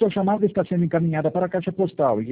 Sua chamada está sendo encaminhada para a caixa postal